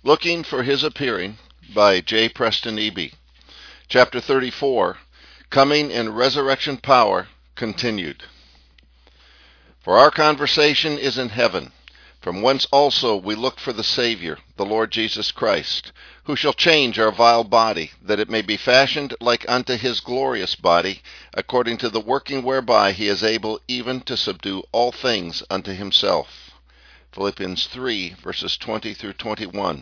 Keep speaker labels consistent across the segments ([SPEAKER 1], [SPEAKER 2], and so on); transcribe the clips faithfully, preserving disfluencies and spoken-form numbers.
[SPEAKER 1] Looking for His Appearing by J. Preston Eby. Chapter thirty-four, Coming in Resurrection Power, continued. For our conversation is in heaven, from whence also we look for the Savior, the Lord Jesus Christ, who shall change our vile body, that it may be fashioned like unto His glorious body, according to the working whereby He is able even to subdue all things unto Himself. Philippians three, verses twenty through twenty-one.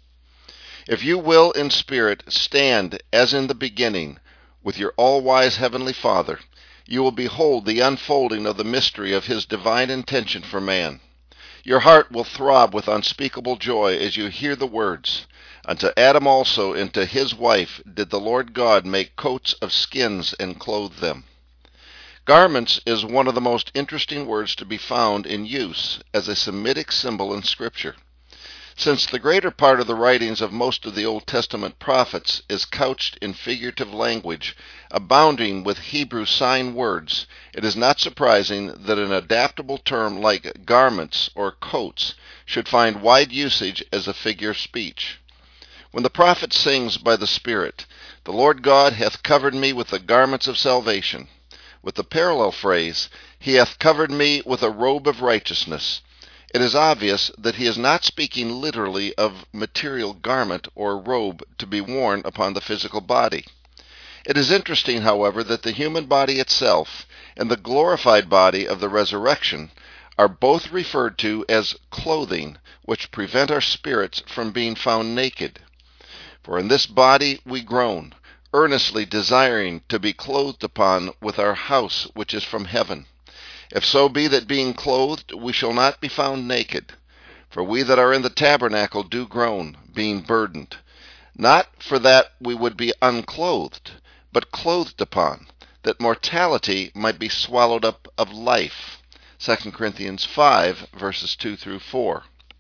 [SPEAKER 1] If you will in spirit stand as in the beginning with your all-wise Heavenly Father, you will behold the unfolding of the mystery of His divine intention for man. Your heart will throb with unspeakable joy as you hear the words, "Unto Adam also and to his wife did the Lord God make coats of skins and clothe them." Garments is one of the most interesting words to be found in use as a Semitic symbol in Scripture. Since the greater part of the writings of most of the Old Testament prophets is couched in figurative language, abounding with Hebrew sign words, it is not surprising that an adaptable term like garments or coats should find wide usage as a figure of speech. When the prophet sings by the Spirit, "The Lord God hath covered me with the garments of salvation," with the parallel phrase, "He hath covered me with a robe of righteousness," it is obvious that he is not speaking literally of material garment or robe to be worn upon the physical body. It is interesting, however, that the human body itself and the glorified body of the resurrection are both referred to as clothing, which prevent our spirits from being found naked. For in this body we groan, earnestly desiring to be clothed upon with our house which is from heaven. If so be that being clothed we shall not be found naked. For we that are in the tabernacle do groan, being burdened, not for that we would be unclothed, but clothed upon, that mortality might be swallowed up of life. Second Corinthians five, verses two through four.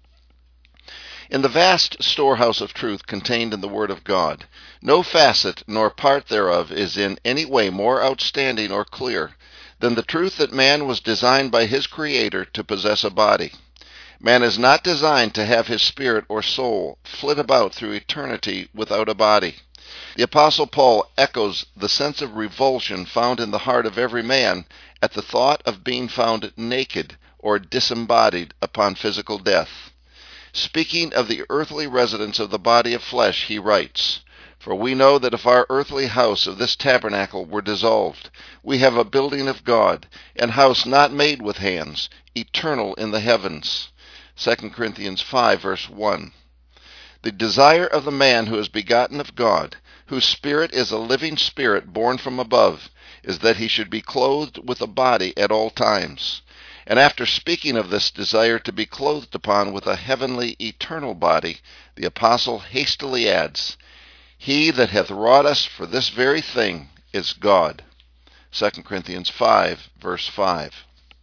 [SPEAKER 1] In the vast storehouse of truth contained in the Word of God, no facet nor part thereof is in any way more outstanding or clear than the truth that man was designed by his Creator to possess a body. Man is not designed to have his spirit or soul flit about through eternity without a body. The Apostle Paul echoes the sense of revulsion found in the heart of every man at the thought of being found naked or disembodied upon physical death. Speaking of the earthly residence of the body of flesh, he writes, "For we know that if our earthly house of this tabernacle were dissolved, we have a building of God, an house not made with hands, eternal in the heavens." Second Corinthians five, verse one. The desire of the man who is begotten of God, whose spirit is a living spirit born from above, is that he should be clothed with a body at all times. And after speaking of this desire to be clothed upon with a heavenly eternal body, the apostle hastily adds, "He that hath wrought us for this very thing is God." Second Corinthians five, verse five.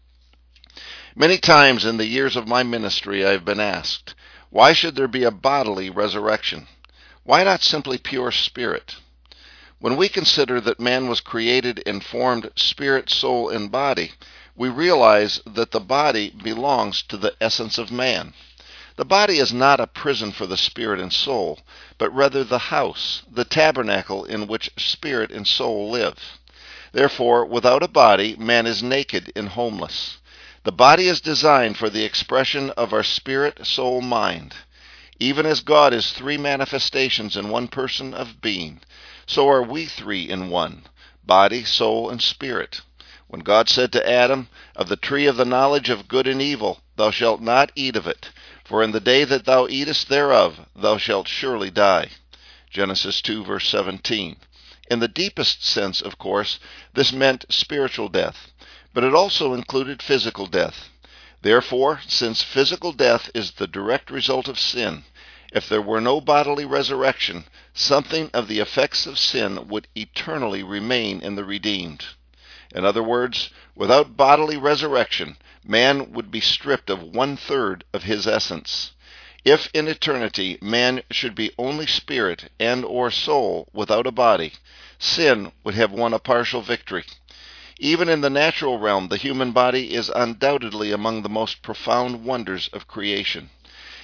[SPEAKER 1] Many times in the years of my ministry I have been asked, why should there be a bodily resurrection? Why not simply pure spirit? When we consider that man was created and formed spirit, soul, and body, we realize that the body belongs to the essence of man. The body is not a prison for the spirit and soul, but rather the house, the tabernacle in which spirit and soul live. Therefore, without a body, man is naked and homeless. The body is designed for the expression of our spirit, soul, mind. Even as God is three manifestations in one person of being, so are we three in one, body, soul, and spirit. When God said to Adam, "Of the tree of the knowledge of good and evil thou shalt not eat of it, for in the day that thou eatest thereof thou shalt surely die." Genesis two, verse seventeen. In the deepest sense, of course, this meant spiritual death, but it also included physical death. Therefore, since physical death is the direct result of sin, if there were no bodily resurrection, something of the effects of sin would eternally remain in the redeemed. In other words, without bodily resurrection, man would be stripped of one-third of his essence. If in eternity man should be only spirit and or soul without a body, sin would have won a partial victory. Even in the natural realm, the human body is undoubtedly among the most profound wonders of creation.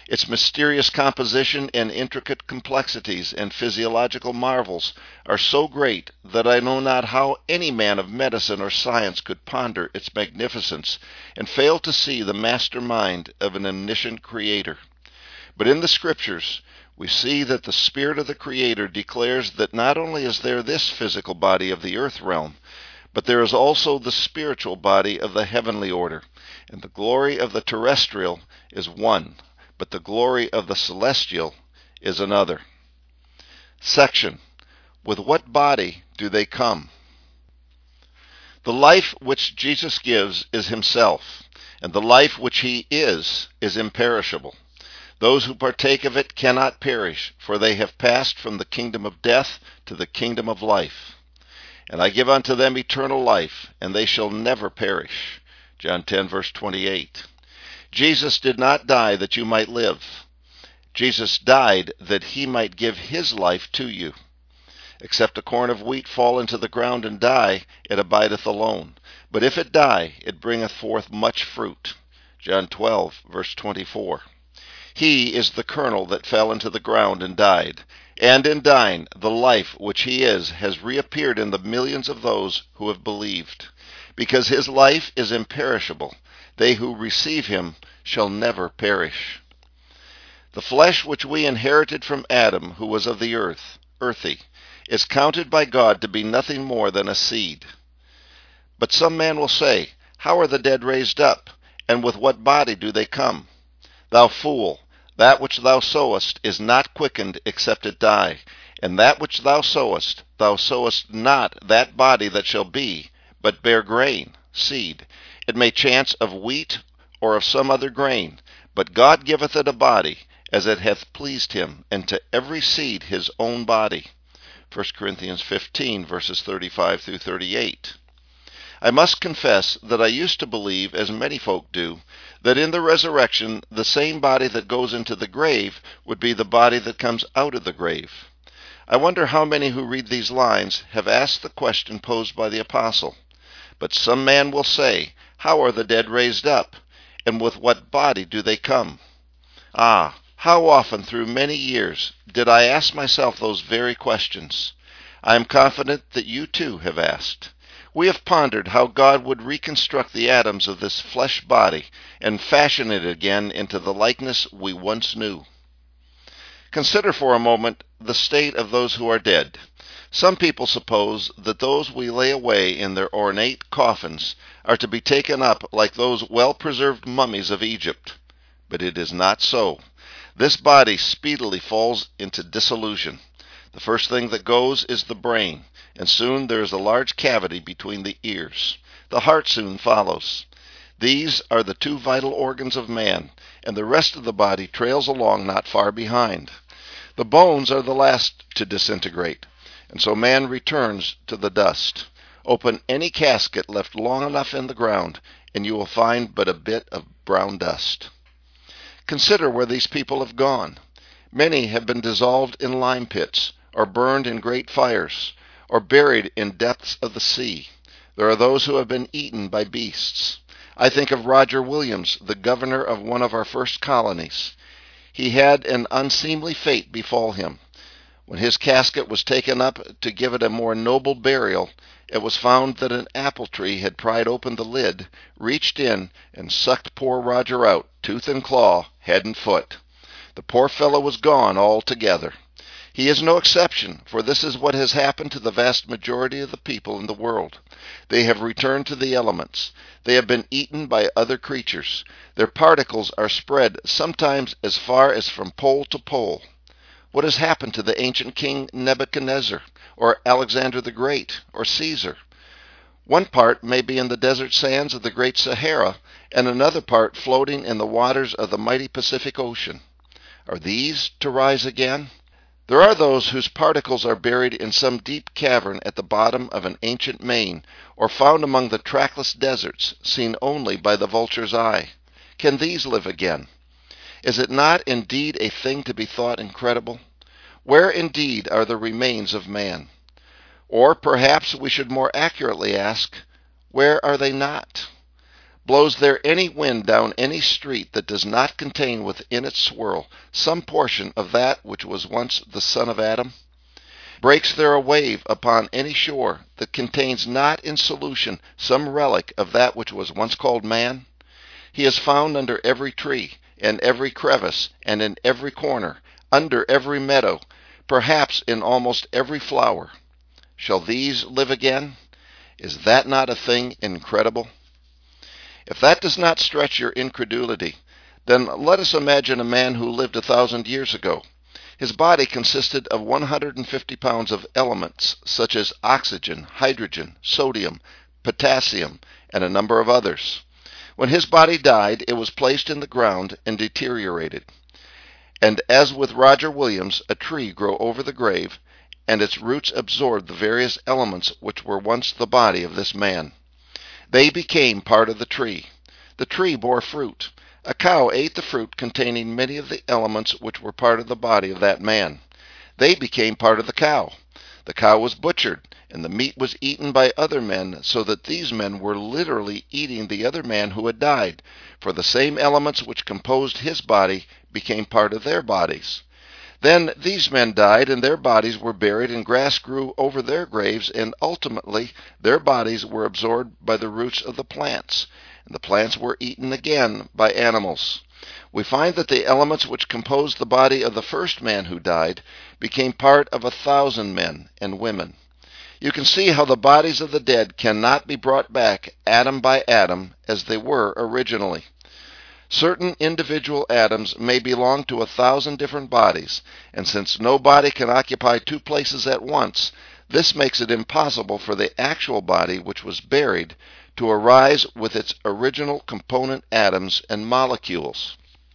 [SPEAKER 1] Its mysterious composition and intricate complexities and physiological marvels are so great that I know not how any man of medicine or science could ponder its magnificence and fail to see the master mind of an omniscient Creator. But in the Scriptures, we see that the Spirit of the Creator declares that not only is there this physical body of the earth realm, but there is also the spiritual body of the heavenly order, and the glory of the terrestrial is one, but the glory of the celestial is another. Section. With what body do they come? The life which Jesus gives is himself, and the life which he is is imperishable. Those who partake of it cannot perish, for they have passed from the kingdom of death to the kingdom of life. And I give unto them eternal life, and they shall never perish. John ten, verse twenty-eight. Jesus did not die that you might live. Jesus died that he might give his life to you. Except a corn of wheat fall into the ground and die, it abideth alone. But if it die, it bringeth forth much fruit. John twelve, verse twenty-four. He is the kernel that fell into the ground and died. And in dying, the life which he is has reappeared in the millions of those who have believed. Because his life is imperishable, they who receive him shall never perish. The flesh which we inherited from Adam, who was of the earth, earthy, is counted by God to be nothing more than a seed. But some man will say, How are the dead raised up? And with what body do they come? Thou fool, that which thou sowest is not quickened except it die. And that which thou sowest, thou sowest not that body that shall be, but bear grain, seed. It may chance of wheat or of some other grain, but God giveth it a body, as it hath pleased him, and to every seed his own body. First Corinthians fifteen, verses thirty-five through thirty-eight. I must confess that I used to believe, as many folk do, that in the resurrection the same body that goes into the grave would be the body that comes out of the grave. I wonder how many who read these lines have asked the question posed by the apostle. But some man will say, How are the dead raised up? And with what body do they come? Ah, how often through many years did I ask myself those very questions? I am confident that you too have asked. We have pondered how God would reconstruct the atoms of this flesh body and fashion it again into the likeness we once knew. Consider for a moment the state of those who are dead. Some people suppose that those we lay away in their ornate coffins are to be taken up like those well-preserved mummies of Egypt. But it is not so. This body speedily falls into dissolution. The first thing that goes is the brain, and soon there is a large cavity between the ears. The heart soon follows. These are the two vital organs of man, and the rest of the body trails along not far behind. The bones are the last to disintegrate, and so man returns to the dust. Open any casket left long enough in the ground, and you will find but a bit of brown dust. Consider where these people have gone. Many have been dissolved in lime pits, or burned in great fires, or buried in depths of the sea. There are those who have been eaten by beasts. I think of Roger Williams, the governor of one of our first colonies. He had an unseemly fate befall him. When his casket was taken up to give it a more noble burial, it was found that an apple tree had pried open the lid, reached in, and sucked poor Roger out, tooth and claw, head and foot. The poor fellow was gone altogether. He is no exception, for this is what has happened to the vast majority of the people in the world. They have returned to the elements. They have been eaten by other creatures. Their particles are spread sometimes as far as from pole to pole. What has happened to the ancient king Nebuchadnezzar, or Alexander the Great, or Caesar? One part may be in the desert sands of the great Sahara, and another part floating in the waters of the mighty Pacific Ocean. Are these to rise again? There are those whose particles are buried in some deep cavern at the bottom of an ancient main, or found among the trackless deserts, seen only by the vulture's eye. Can these live again? Is it not indeed a thing to be thought incredible? Where indeed are the remains of man? Or perhaps we should more accurately ask, where are they not? Blows there any wind down any street that does not contain within its swirl some portion of that which was once the son of Adam? Breaks there a wave upon any shore that contains not in solution some relic of that which was once called man? He is found under every tree, and every crevice, and in every corner, under every meadow, perhaps in almost every flower. Shall these live again? Is that not a thing incredible? If that does not stretch your incredulity, then let us imagine a man who lived a thousand years ago. His body consisted of one hundred fifty pounds of elements such as oxygen, hydrogen, sodium, potassium, and a number of others. When his body died, it was placed in the ground and deteriorated. And as with Roger Williams, a tree grew over the grave, and its roots absorbed the various elements which were once the body of this man. They became part of the tree. The tree bore fruit. A cow ate the fruit containing many of the elements which were part of the body of that man. They became part of the cow. The cow was butchered, and the meat was eaten by other men, so that these men were literally eating the other man who had died, for the same elements which composed his body became part of their bodies. Then these men died, and their bodies were buried, and grass grew over their graves, and ultimately their bodies were absorbed by the roots of the plants, and the plants were eaten again by animals. We find that the elements which composed the body of the first man who died became part of a thousand men and women. You can see how the bodies of the dead cannot be brought back atom by atom as they were originally. Certain individual atoms may belong to a thousand different bodies, and since no body can occupy two places at once, this makes it impossible for the actual body which was buried to arise with its original component atoms and molecules.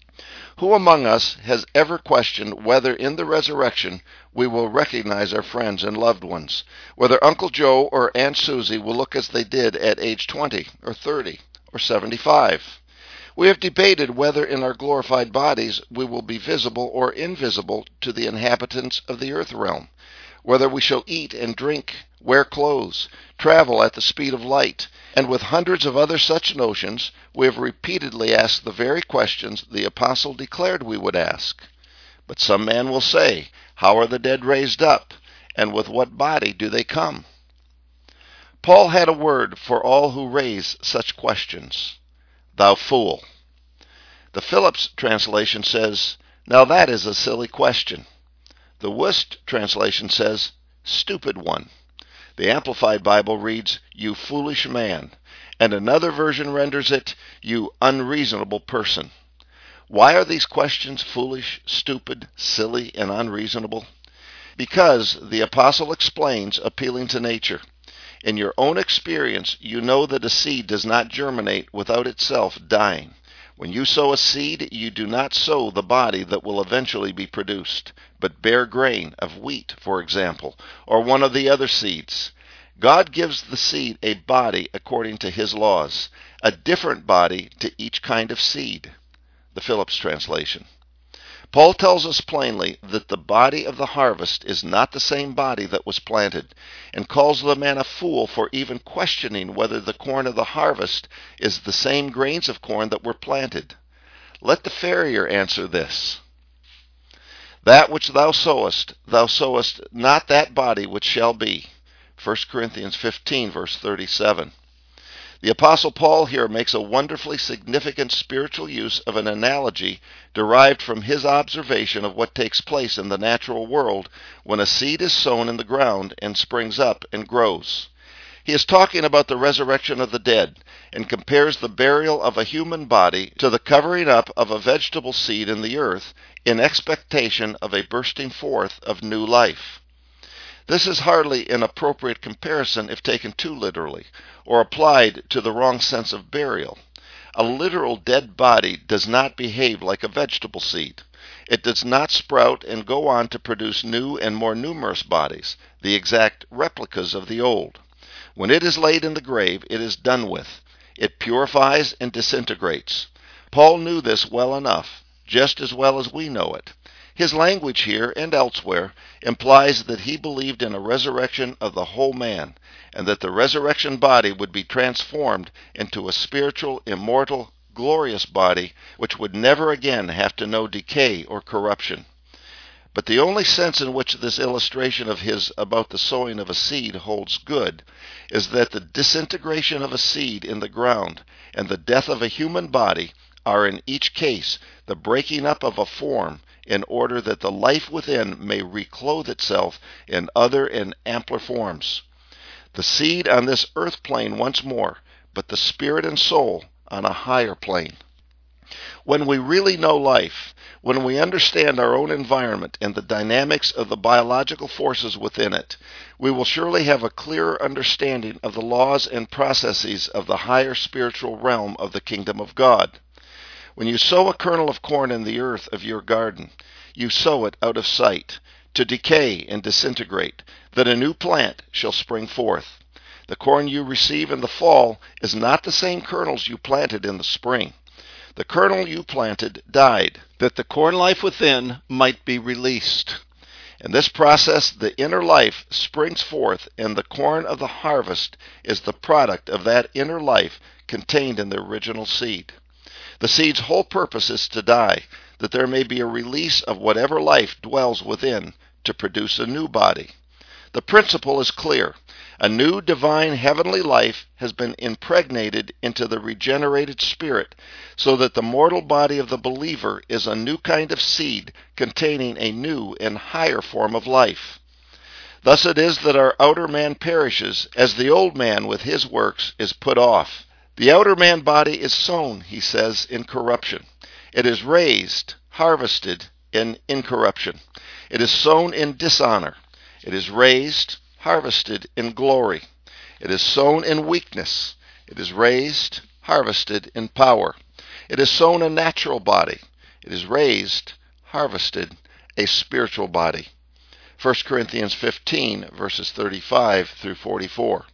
[SPEAKER 1] Who among us has ever questioned whether in the resurrection we will recognize our friends and loved ones, whether Uncle Joe or Aunt Susie will look as they did at age twenty or thirty or seventy-five? We have debated whether in our glorified bodies we will be visible or invisible to the inhabitants of the earth realm, whether we shall eat and drink, wear clothes, travel at the speed of light, and with hundreds of other such notions, we have repeatedly asked the very questions the apostle declared we would ask. But some man will say, how are the dead raised up, and with what body do they come? Paul had a word for all who raise such questions. Thou fool. The Phillips translation says, now that is a silly question. The Wust translation says, stupid one. The Amplified Bible reads, you foolish man, and another version renders it, you unreasonable person. Why are these questions foolish, stupid, silly, and unreasonable? Because the apostle explains, appealing to nature. In your own experience, you know that a seed does not germinate without itself dying. When you sow a seed, you do not sow the body that will eventually be produced, but bare grain of wheat, for example, or one of the other seeds. God gives the seed a body according to his laws, a different body to each kind of seed. The Phillips translation. Paul tells us plainly that the body of the harvest is not the same body that was planted, and calls the man a fool for even questioning whether the corn of the harvest is the same grains of corn that were planted. Let the farrier answer this. That which thou sowest, thou sowest not that body which shall be. First Corinthians fifteen, verse thirty-seven. The Apostle Paul here makes a wonderfully significant spiritual use of an analogy derived from his observation of what takes place in the natural world when a seed is sown in the ground and springs up and grows. He is talking about the resurrection of the dead, and compares the burial of a human body to the covering up of a vegetable seed in the earth in expectation of a bursting forth of new life. This is hardly an appropriate comparison if taken too literally, or applied to the wrong sense of burial. A literal dead body does not behave like a vegetable seed. It does not sprout and go on to produce new and more numerous bodies, the exact replicas of the old. When it is laid in the grave, it is done with. It purifies and disintegrates. Paul knew this well enough, just as well as we know it. His language here and elsewhere implies that he believed in a resurrection of the whole man, and that the resurrection body would be transformed into a spiritual, immortal, glorious body which would never again have to know decay or corruption. But the only sense in which this illustration of his about the sowing of a seed holds good is that the disintegration of a seed in the ground and the death of a human body are in each case the breaking up of a form in order that the life within may reclothe itself in other and ampler forms. The seed on this earth plane once more, but the spirit and soul on a higher plane. When we really know life, when we understand our own environment and the dynamics of the biological forces within it, we will surely have a clearer understanding of the laws and processes of the higher spiritual realm of the kingdom of God. When you sow a kernel of corn in the earth of your garden, you sow it out of sight, to decay and disintegrate, that a new plant shall spring forth. The corn you receive in the fall is not the same kernels you planted in the spring. The kernel you planted died, that the corn life within might be released. In this process, the inner life springs forth, and the corn of the harvest is the product of that inner life contained in the original seed. The seed's whole purpose is to die, that there may be a release of whatever life dwells within to produce a new body. The principle is clear. A new divine heavenly life has been impregnated into the regenerated spirit, so that the mortal body of the believer is a new kind of seed containing a new and higher form of life. Thus it is that our outer man perishes as the old man with his works is put off. The outer man body is sown, he says, in corruption. It is raised, harvested in incorruption. It is sown in dishonor. It is raised, harvested in glory. It is sown in weakness. It is raised, harvested in power. It is sown a natural body. It is raised, harvested a spiritual body. First Corinthians fifteen, verses thirty-five through forty-four.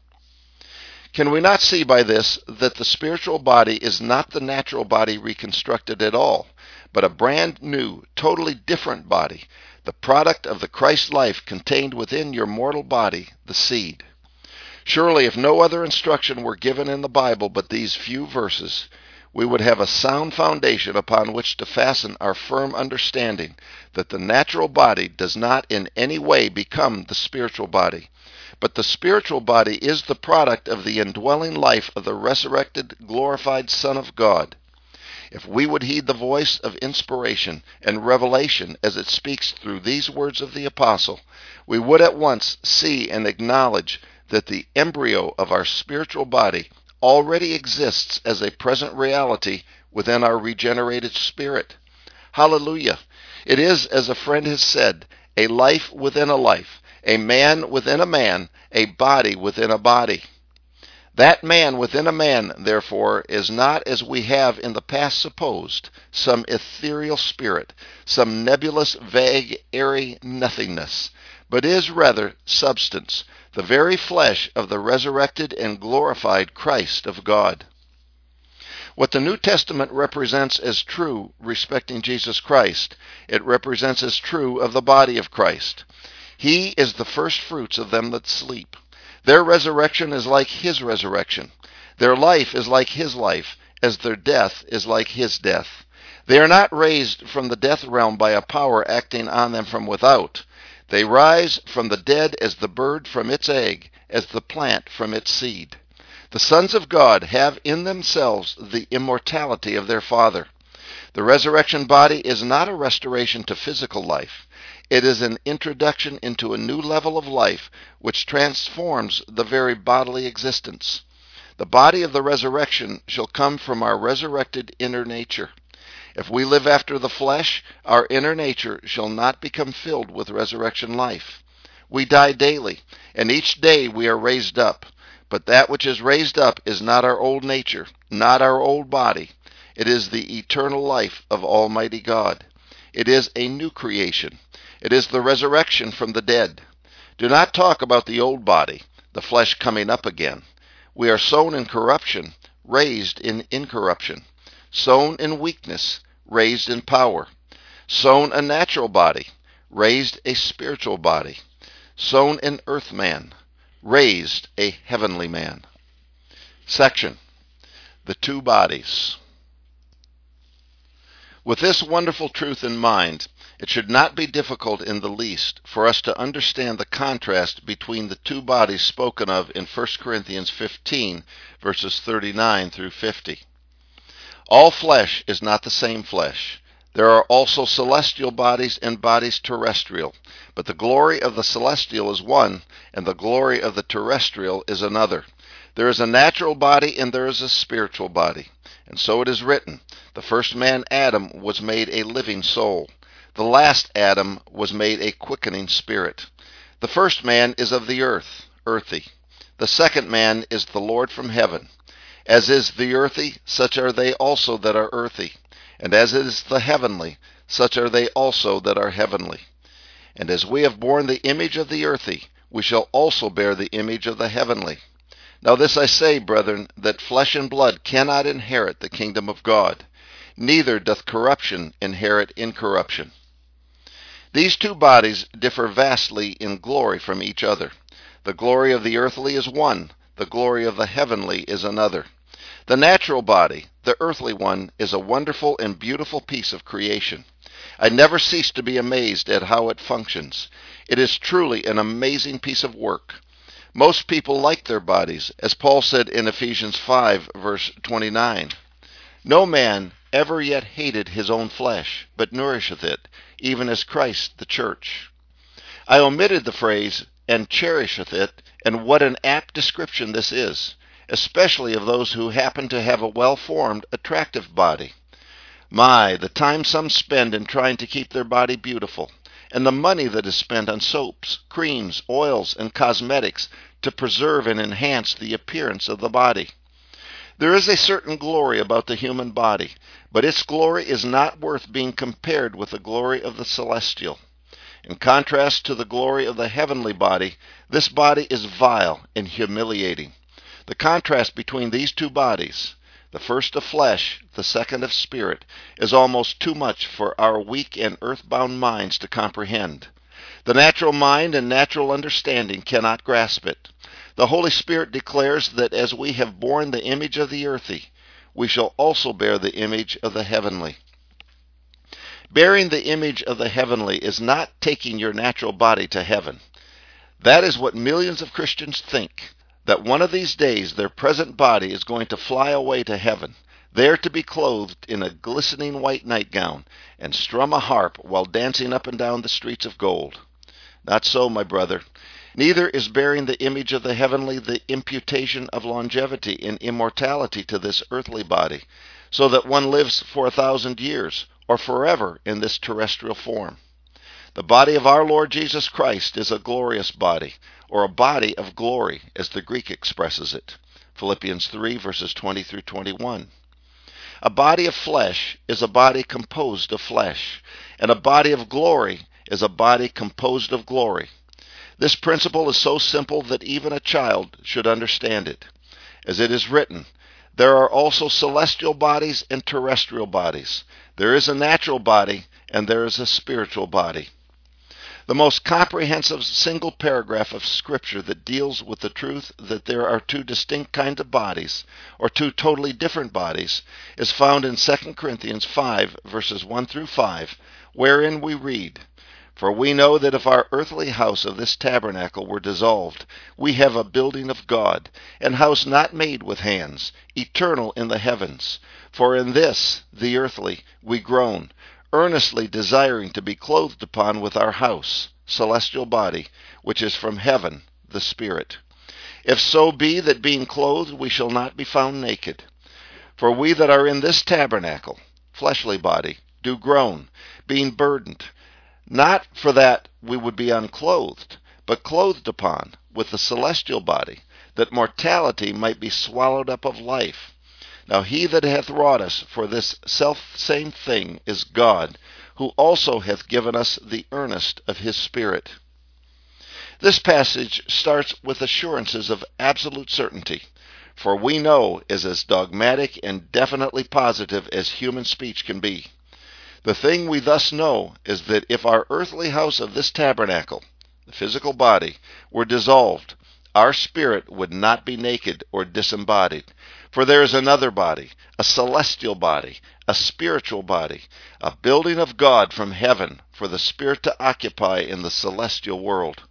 [SPEAKER 1] Can we not see by this that the spiritual body is not the natural body reconstructed at all, but a brand new, totally different body, the product of the Christ life contained within your mortal body, the seed? Surely, if no other instruction were given in the Bible but these few verses, we would have a sound foundation upon which to fasten our firm understanding that the natural body does not in any way become the spiritual body, but the spiritual body is the product of the indwelling life of the resurrected, glorified Son of God. If we would heed the voice of inspiration and revelation as it speaks through these words of the apostle, we would at once see and acknowledge that the embryo of our spiritual body already exists as a present reality within our regenerated spirit. Hallelujah! It is, as a friend has said, a life within a life, a man within a man, a body within a body. That man within a man, therefore, is not, as we have in the past supposed, some ethereal spirit, some nebulous, vague, airy nothingness, but is rather substance, the very flesh of the resurrected and glorified Christ of God. What the New Testament represents as true respecting Jesus Christ, it represents as true of the body of Christ. He is the first fruits of them that sleep. Their resurrection is like his resurrection. Their life is like his life, as their death is like his death. They are not raised from the death realm by a power acting on them from without. They rise from the dead as the bird from its egg, as the plant from its seed. The sons of God have in themselves the immortality of their Father. The resurrection body is not a restoration to physical life. It is an introduction into a new level of life which transforms the very bodily existence. The body of the resurrection shall come from our resurrected inner nature. If we live after the flesh, our inner nature shall not become filled with resurrection life. We die daily, and each day we are raised up. But that which is raised up is not our old nature, not our old body. It is the eternal life of Almighty God. It is a new creation. It is the resurrection from the dead. Do not talk about the old body, the flesh coming up again. We are sown in corruption, raised in incorruption. Sown in weakness, raised in power. sown a natural body, raised a spiritual body, sown an earth man, raised a heavenly man. Section: The Two Bodies. With this wonderful truth in mind, it should not be difficult in the least for us to understand the contrast between the two bodies spoken of in First Corinthians fifteen, verses thirty-nine through fifty. All flesh is not the same flesh. There are also celestial bodies and bodies terrestrial, but the glory of the celestial is one, and the glory of the terrestrial is another. There is a natural body and there is a spiritual body. And so it is written, the first man, Adam, was made a living soul. The last Adam was made a quickening spirit. The first man is of the earth, earthy. The second man is the Lord from heaven. As is the earthy, such are they also that are earthy. And as is the heavenly, such are they also that are heavenly. And as we have borne the image of the earthy, we shall also bear the image of the heavenly. Now this I say, brethren, that flesh and blood cannot inherit the kingdom of God, neither doth corruption inherit incorruption. These two bodies differ vastly in glory from each other. The glory of the earthly is one, the glory of the heavenly is another. The natural body, the earthly one, is a wonderful and beautiful piece of creation. I never cease to be amazed at how it functions. It is truly an amazing piece of work. Most people like their bodies, as Paul said in Ephesians five, verse twenty-nine. No man ever yet hated his own flesh, but nourisheth it, even as Christ the church. I omitted the phrase, and cherisheth it, and what an apt description this is, especially of those who happen to have a well-formed, attractive body. My, the time some spend in trying to keep their body beautiful, and the money that is spent on soaps, creams, oils, and cosmetics to preserve and enhance the appearance of the body. There is a certain glory about the human body, but its glory is not worth being compared with the glory of the celestial. In contrast to the glory of the heavenly body, this body is vile and humiliating. The contrast between these two bodies, the first of flesh, the second of spirit, is almost too much for our weak and earthbound minds to comprehend. The natural mind and natural understanding cannot grasp it. The Holy Spirit declares that as we have borne the image of the earthy, we shall also bear the image of the heavenly. Bearing the image of the heavenly is not taking your natural body to heaven. That is what millions of Christians think, that one of these days their present body is going to fly away to heaven, there to be clothed in a glistening white nightgown, and strum a harp while dancing up and down the streets of gold. Not so, my brother. Neither is bearing the image of the heavenly the imputation of longevity and immortality to this earthly body, so that one lives for a thousand years, or forever in this terrestrial form. The body of our Lord Jesus Christ is a glorious body, or a body of glory, as the Greek expresses it. Philippians three, verses twenty through twenty-one. A body of flesh is a body composed of flesh, and a body of glory is a body composed of glory. This principle is so simple that even a child should understand it. As it is written, there are also celestial bodies and terrestrial bodies. There is a natural body and there is a spiritual body. The most comprehensive single paragraph of Scripture that deals with the truth that there are two distinct kinds of bodies, or two totally different bodies, is found in Second Corinthians five, verses one through five, wherein we read, For we know that if our earthly house of this tabernacle were dissolved, we have a building of God, an house not made with hands, eternal in the heavens. For in this, the earthly, we groan, earnestly desiring to be clothed upon with our house, celestial body, which is from heaven, the Spirit. If so be that being clothed we shall not be found naked. For we that are in this tabernacle, fleshly body, do groan, being burdened, not for that we would be unclothed, but clothed upon with the celestial body, that mortality might be swallowed up of life. Now he that hath wrought us for this selfsame thing is God, who also hath given us the earnest of his Spirit. This passage starts with assurances of absolute certainty, for we know is as dogmatic and definitely positive as human speech can be. The thing we thus know is that if our earthly house of this tabernacle, the physical body, were dissolved, our spirit would not be naked or disembodied. For there is another body, a celestial body, a spiritual body, a building of God from heaven for the spirit to occupy in the celestial world.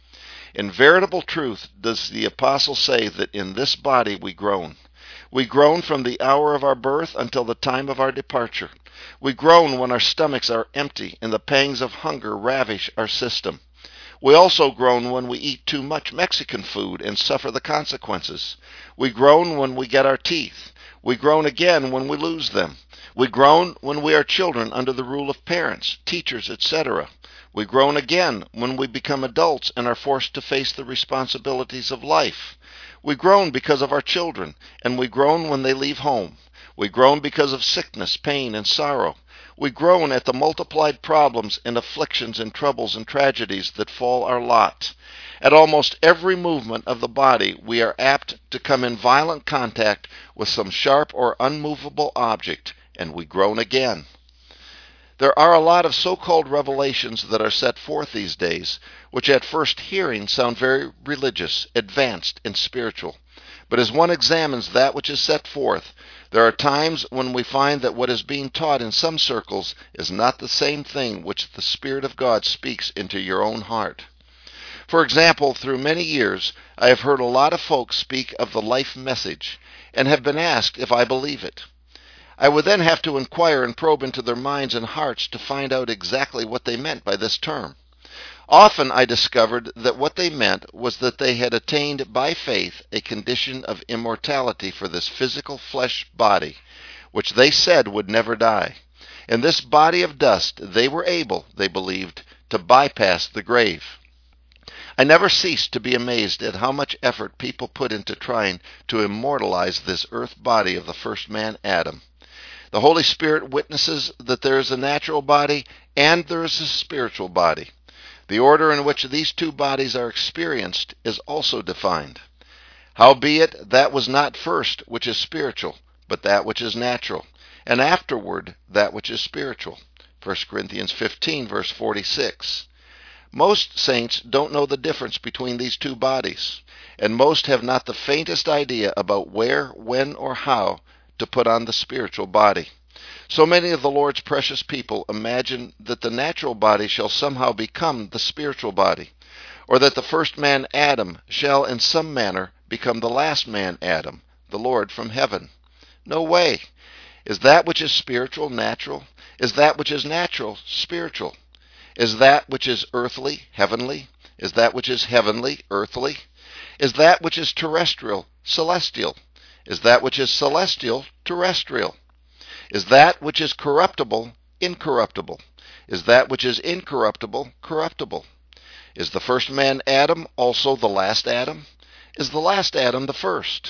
[SPEAKER 1] In veritable truth does the apostle say that in this body we groan. We groan from the hour of our birth until the time of our departure. We groan when our stomachs are empty and the pangs of hunger ravish our system. We also groan when we eat too much Mexican food and suffer the consequences. We groan when we get our teeth. We groan again when we lose them. We groan when we are children under the rule of parents, teachers, et cetera. We groan again when we become adults and are forced to face the responsibilities of life. We groan because of our children, and we groan when they leave home. We groan because of sickness, pain, and sorrow. We groan at the multiplied problems and afflictions and troubles and tragedies that fall our lot. At almost every movement of the body, we are apt to come in violent contact with some sharp or unmovable object, and we groan again. There are a lot of so-called revelations that are set forth these days, which at first hearing sound very religious, advanced, and spiritual. But as one examines that which is set forth, there are times when we find that what is being taught in some circles is not the same thing which the Spirit of God speaks into your own heart. For example, through many years, I have heard a lot of folks speak of the life message, and have been asked if I believe it. I would then have to inquire and probe into their minds and hearts to find out exactly what they meant by this term. Often I discovered that what they meant was that they had attained by faith a condition of immortality for this physical flesh body, which they said would never die. In this body of dust they were able, they believed, to bypass the grave. I never ceased to be amazed at how much effort people put into trying to immortalize this earth body of the first man, Adam. The Holy Spirit witnesses that there is a natural body and there is a spiritual body. The order in which these two bodies are experienced is also defined. Howbeit, that was not first which is spiritual, but that which is natural, and afterward that which is spiritual. First Corinthians fifteen, verse forty-six. Most saints don't know the difference between these two bodies, and most have not the faintest idea about where, when, or how to put on the spiritual body. So many of the Lord's precious people imagine that the natural body shall somehow become the spiritual body, or that the first man, Adam, shall in some manner become the last man, Adam, the Lord from heaven. No way. Is that which is spiritual natural? Is that which is natural spiritual? Is that which is earthly heavenly? Is that which is heavenly earthly? Is that which is terrestrial celestial? Is that which is celestial terrestrial? Is that which is corruptible incorruptible? Is that which is incorruptible corruptible? Is the first man Adam also the last Adam? Is the last Adam the first?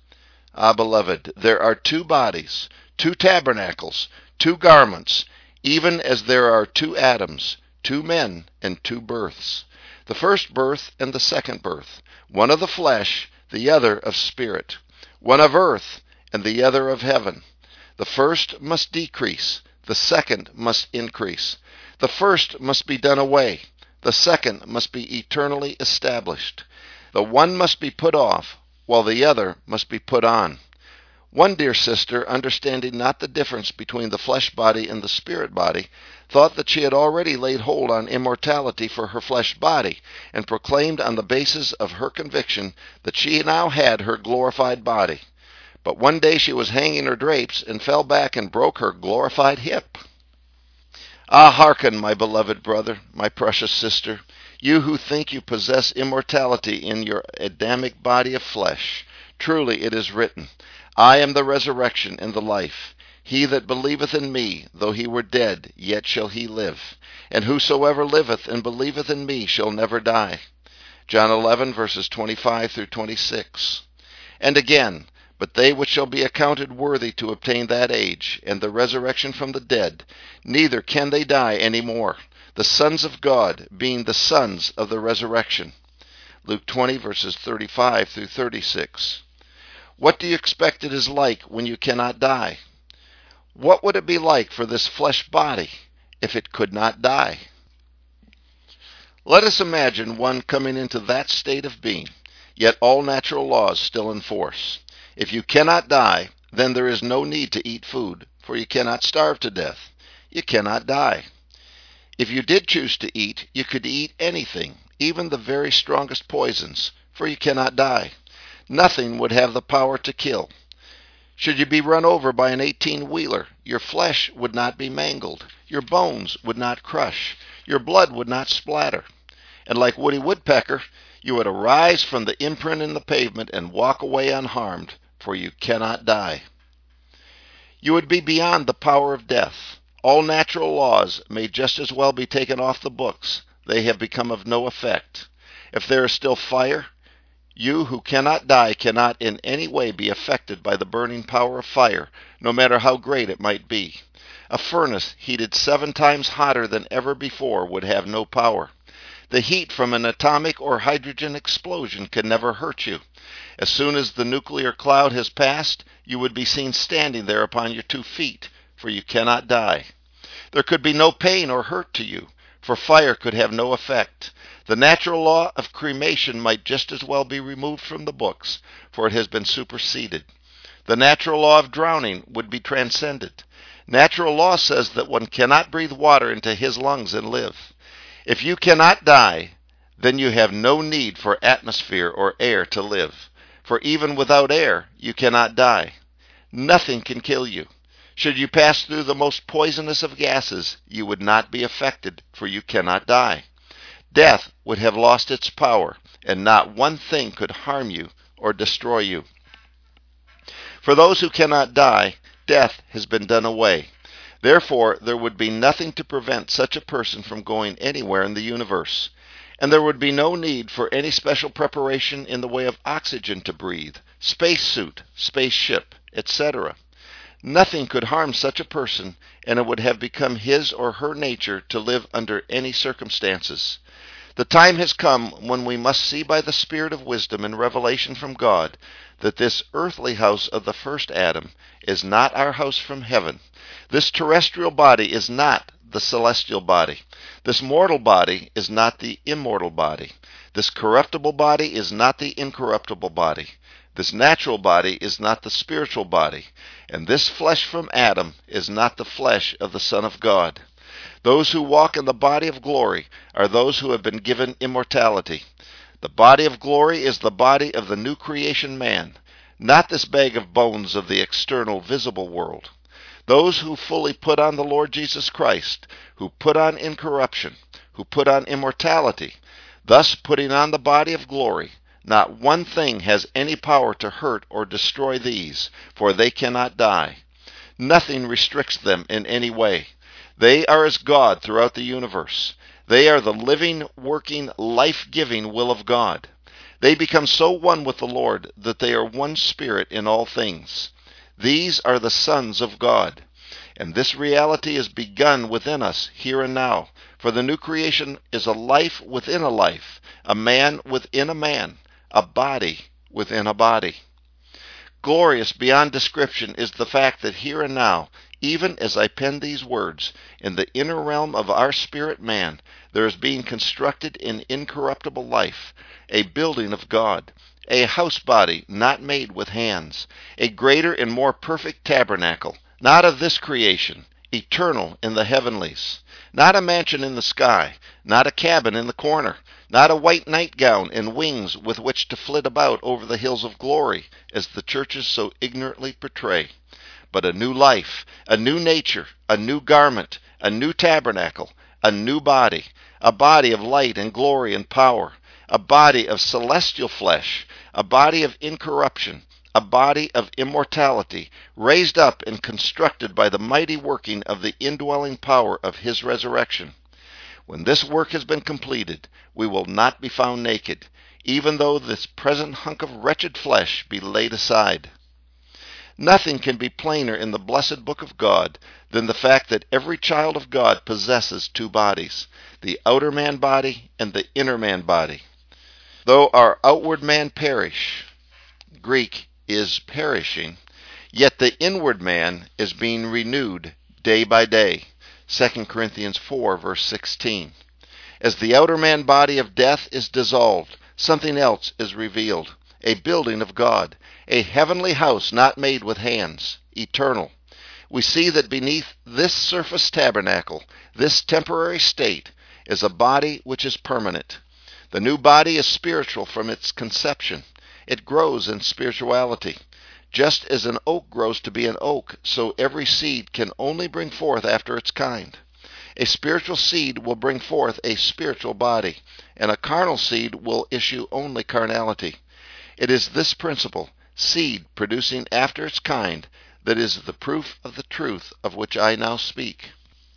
[SPEAKER 1] Ah, beloved, there are two bodies, two tabernacles, two garments, even as there are two Adams, two men, and two births. The first birth and the second birth, one of the flesh, the other of spirit, one of earth, and the other of heaven. The first must decrease, the second must increase. The first must be done away, the second must be eternally established. The one must be put off, while the other must be put on. One dear sister, understanding not the difference between the flesh body and the spirit body, thought that she had already laid hold on immortality for her flesh body, and proclaimed on the basis of her conviction that she now had her glorified body. But one day she was hanging her drapes and fell back and broke her glorified hip. Ah, hearken, my beloved brother, my precious sister, you who think you possess immortality in your Adamic body of flesh. Truly it is written, I am the resurrection and the life. He that believeth in me, though he were dead, yet shall he live. And whosoever liveth and believeth in me shall never die. John eleven, verses twenty-five through twenty-six. And again, but they which shall be accounted worthy to obtain that age, and the resurrection from the dead, neither can they die any more, the sons of God, being the sons of the resurrection. Luke twenty, verses thirty-five through thirty-six. What do you expect it is like when you cannot die? What would it be like for this flesh body if it could not die? Let us imagine one coming into that state of being, yet all natural laws still in force. If you cannot die, then there is no need to eat food, for you cannot starve to death. You cannot die. If you did choose to eat, you could eat anything, even the very strongest poisons, for you cannot die. Nothing would have the power to kill. Should you be run over by an eighteen-wheeler, your flesh would not be mangled, your bones would not crush, your blood would not splatter. And like Woody Woodpecker, you would arise from the imprint in the pavement and walk away unharmed, for you cannot die. You would be beyond the power of death. All natural laws may just as well be taken off the books. They have become of no effect. If there is still fire, you who cannot die cannot in any way be affected by the burning power of fire, no matter how great it might be. A furnace heated seven times hotter than ever before would have no power. The heat from an atomic or hydrogen explosion can never hurt you. As soon as the nuclear cloud has passed, you would be seen standing there upon your two feet, for you cannot die. There could be no pain or hurt to you, for fire could have no effect. The natural law of cremation might just as well be removed from the books, for it has been superseded. The natural law of drowning would be transcended. Natural law says that one cannot breathe water into his lungs and live. If you cannot die, then you have no need for atmosphere or air to live, for even without air you cannot die. Nothing can kill you. Should you pass through the most poisonous of gases, you would not be affected, for you cannot die. Death would have lost its power, and not one thing could harm you or destroy you. For those who cannot die, death has been done away. Therefore, there would be nothing to prevent such a person from going anywhere in the universe, and there would be no need for any special preparation in the way of oxygen to breathe, spacesuit, spaceship, et cetera. Nothing could harm such a person, and it would have become his or her nature to live under any circumstances. The time has come when we must see by the Spirit of wisdom and revelation from God that this earthly house of the first Adam is not our house from heaven. This terrestrial body is not the celestial body. This mortal body is not the immortal body. This corruptible body is not the incorruptible body. This natural body is not the spiritual body. And this flesh from Adam is not the flesh of the Son of God. Those who walk in the body of glory are those who have been given immortality. The body of glory is the body of the new creation man, not this bag of bones of the external visible world. Those who fully put on the Lord Jesus Christ, who put on incorruption, who put on immortality, thus putting on the body of glory, not one thing has any power to hurt or destroy these, for they cannot die. Nothing restricts them in any way. They are as God throughout the universe. They are the living, working, life-giving will of God. They become so one with the Lord that they are one spirit in all things. These are the sons of God. And this reality is begun within us here and now. For the new creation is a life within a life, a man within a man, a body within a body. Glorious beyond description is the fact that here and now, even as I pen these words, in the inner realm of our spirit man, there is being constructed an incorruptible life, a building of God, a house body not made with hands, a greater and more perfect tabernacle, not of this creation, eternal in the heavenlies, not a mansion in the sky, not a cabin in the corner, not a white nightgown and wings with which to flit about over the hills of glory, as the churches so ignorantly portray, but a new life, a new nature, a new garment, a new tabernacle, a new body, a body of light and glory and power, a body of celestial flesh, a body of incorruption, a body of immortality, raised up and constructed by the mighty working of the indwelling power of his resurrection. When this work has been completed, we will not be found naked, even though this present hunk of wretched flesh be laid aside. Nothing can be plainer in the blessed book of God than the fact that every child of God possesses two bodies, the outer man body and the inner man body. Though our outward man perish, Greek is perishing, Yet the inward man is being renewed day by day. Second Corinthians four, verse sixteen. As the outer man body of death is dissolved, something else is revealed, a building of God, a heavenly house not made with hands, eternal. We see that beneath this surface tabernacle, this temporary state, is a body which is permanent. The new body is spiritual from its conception. It grows in spirituality. Just as an oak grows to be an oak, so every seed can only bring forth after its kind. A spiritual seed will bring forth a spiritual body, and a carnal seed will issue only carnality. It is this principle, seed producing after its kind, that is the proof of the truth of which I now speak.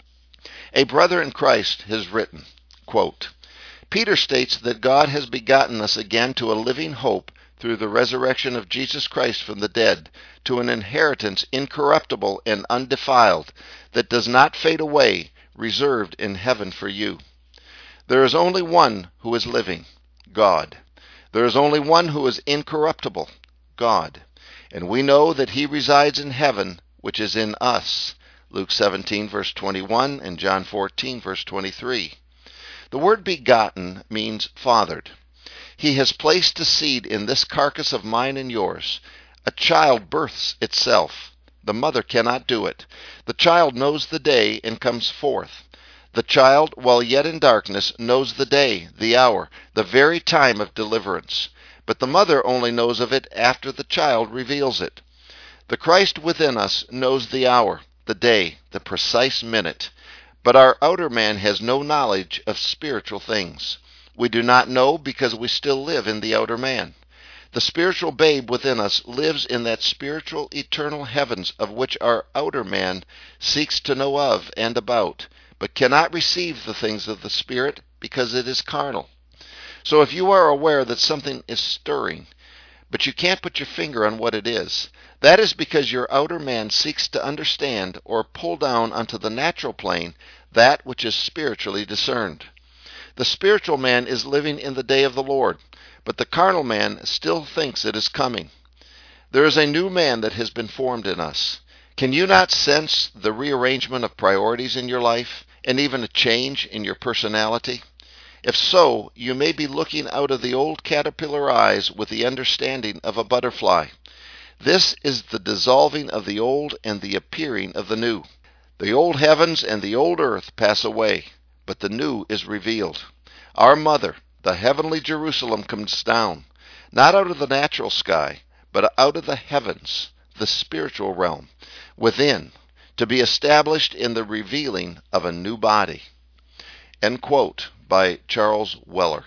[SPEAKER 1] A brother in Christ has written, quote, Peter states that God has begotten us again to a living hope through the resurrection of Jesus Christ from the dead, to an inheritance incorruptible and undefiled, that does not fade away, reserved in heaven for you. There is only one who is living, God. There is only one who is incorruptible, God. And we know that he resides in heaven, which is in us. Luke seventeen, verse twenty-one, and John fourteen, verse twenty-three. The word begotten means fathered. He has placed a seed in this carcass of mine and yours. A child births itself. The mother cannot do it. The child knows the day and comes forth. The child, while yet in darkness, knows the day, the hour, the very time of deliverance. But the mother only knows of it after the child reveals it. The Christ within us knows the hour, the day, the precise minute. But our outer man has no knowledge of spiritual things. We do not know because we still live in the outer man. The spiritual babe within us lives in that spiritual eternal heavens of which our outer man seeks to know of and about, but cannot receive the things of the Spirit because it is carnal. So if you are aware that something is stirring, but you can't put your finger on what it is, that is because your outer man seeks to understand or pull down onto the natural plane that which is spiritually discerned. The spiritual man is living in the day of the Lord, but the carnal man still thinks it is coming. There is a new man that has been formed in us. Can you not sense the rearrangement of priorities in your life, and even a change in your personality? If so, you may be looking out of the old caterpillar eyes with the understanding of a butterfly. This is the dissolving of the old and the appearing of the new. The old heavens and the old earth pass away, but the new is revealed. Our mother, the heavenly Jerusalem, comes down, not out of the natural sky, but out of the heavens, the spiritual realm, within, to be established in the revealing of a new body. End quote by Charles Weller.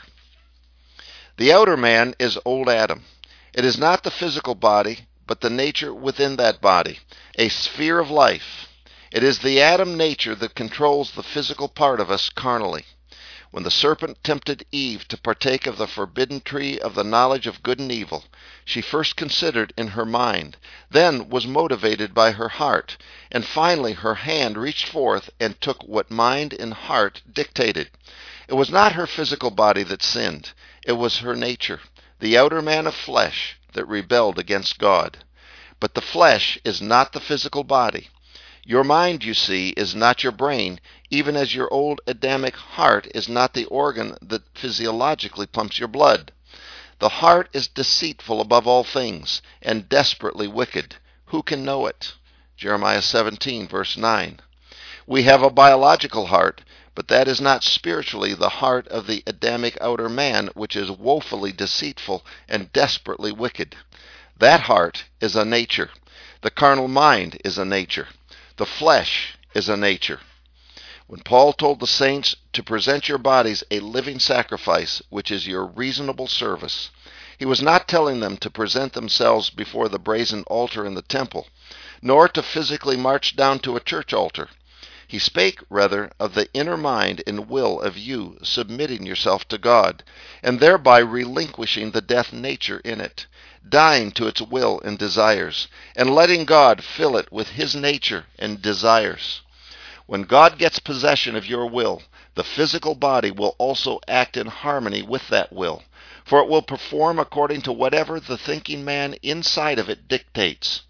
[SPEAKER 1] The outer man is old Adam. It is not the physical body, but the nature within that body, a sphere of life. It is the Adam nature that controls the physical part of us carnally. When the serpent tempted Eve to partake of the forbidden tree of the knowledge of good and evil, she first considered in her mind, then was motivated by her heart, and finally her hand reached forth and took what mind and heart dictated. It was not her physical body that sinned. It was her nature, the outer man of flesh, that rebelled against God. But the flesh is not the physical body. Your mind, you see, is not your brain, even as your old Adamic heart is not the organ that physiologically pumps your blood. The heart is deceitful above all things, and desperately wicked. Who can know it? Jeremiah seventeen, verse nine. We have a biological heart, but that is not spiritually the heart of the Adamic outer man, which is woefully deceitful and desperately wicked. That heart is a nature. The carnal mind is a nature. The flesh is a nature. When Paul told the saints to present your bodies a living sacrifice, which is your reasonable service, he was not telling them to present themselves before the brazen altar in the temple, nor to physically march down to a church altar. He spake rather of the inner mind and will of you submitting yourself to God, and thereby relinquishing the death nature in it, dying to its will and desires, and letting God fill it with his nature and desires. When God gets possession of your will, the physical body will also act in harmony with that will, for it will perform according to whatever the thinking man inside of it dictates.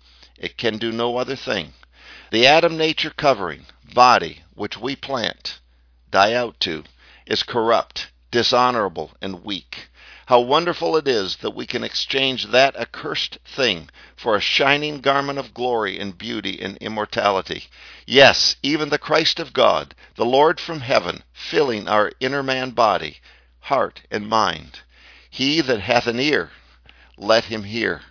[SPEAKER 1] It can do no other thing. The Adam nature covering, body, which we plant, die out to, is corrupt, dishonorable, and weak. How wonderful it is that we can exchange that accursed thing for a shining garment of glory and beauty and immortality. Yes, even the Christ of God, the Lord from heaven, filling our inner man body, heart, and mind. He that hath an ear, let him hear.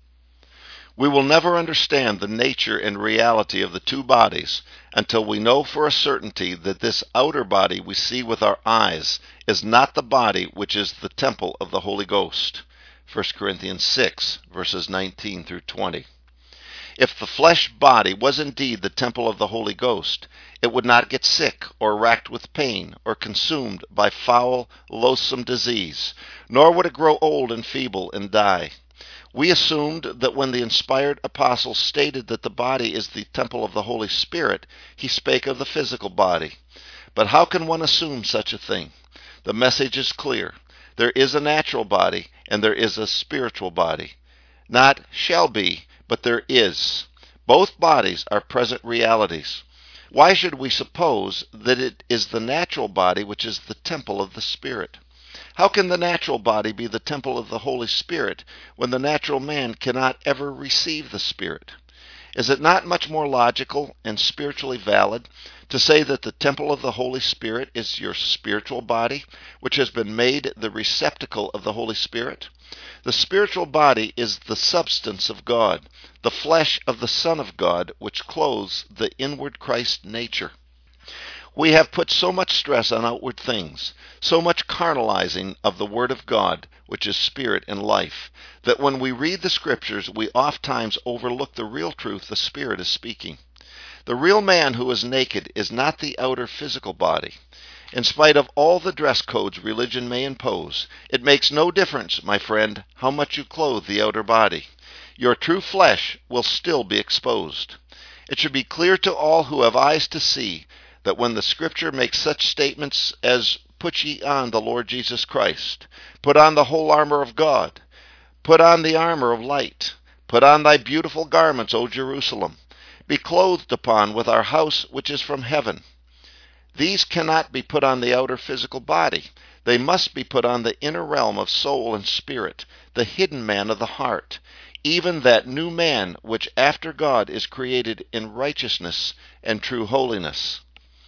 [SPEAKER 1] We will never understand the nature and reality of the two bodies until we know for a certainty that this outer body we see with our eyes is not the body which is the temple of the Holy Ghost. First Corinthians six, verses nineteen through twenty. If the flesh body was indeed the temple of the Holy Ghost, it would not get sick or racked with pain or consumed by foul, loathsome disease, nor would it grow old and feeble and die. We assumed that when the inspired apostle stated that the body is the temple of the Holy Spirit, he spake of the physical body. But how can one assume such a thing? The message is clear. There is a natural body and there is a spiritual body. Not shall be, but there is. Both bodies are present realities. Why should we suppose that it is the natural body which is the temple of the Spirit? How can the natural body be the temple of the Holy Spirit when the natural man cannot ever receive the Spirit? Is it not much more logical and spiritually valid to say that the temple of the Holy Spirit is your spiritual body, which has been made the receptacle of the Holy Spirit? The spiritual body is the substance of God, the flesh of the Son of God, which clothes the inward Christ nature. We have put so much stress on outward things, so much carnalizing of the Word of God, which is spirit and life, that when we read the Scriptures, we oftentimes overlook the real truth the Spirit is speaking. The real man who is naked is not the outer physical body. In spite of all the dress codes religion may impose, it makes no difference, my friend, how much you clothe the outer body. Your true flesh will still be exposed. It should be clear to all who have eyes to see that when the Scripture makes such statements as, "Put ye on the Lord Jesus Christ," "Put on the whole armor of God," "Put on the armor of light," "Put on thy beautiful garments, O Jerusalem," "Be clothed upon with our house which is from heaven," these cannot be put on the outer physical body. They must be put on the inner realm of soul and spirit, the hidden man of the heart, even that new man which after God is created in righteousness and true holiness.